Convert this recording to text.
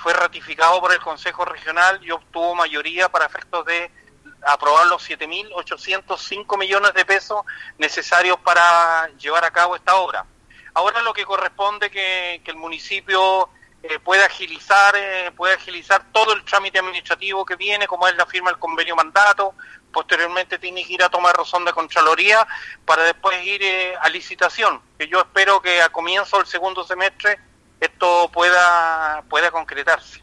fue ratificado por el Consejo Regional y obtuvo mayoría para efectos de aprobar los 7.805 millones de pesos necesarios para llevar a cabo esta obra. Ahora lo que corresponde que el municipio pueda agilizar todo el trámite administrativo que viene, como es la firma del convenio mandato. Posteriormente tiene que ir a tomar razón de Contraloría para después ir a licitación, que yo espero que a comienzo del segundo semestre esto pueda concretarse.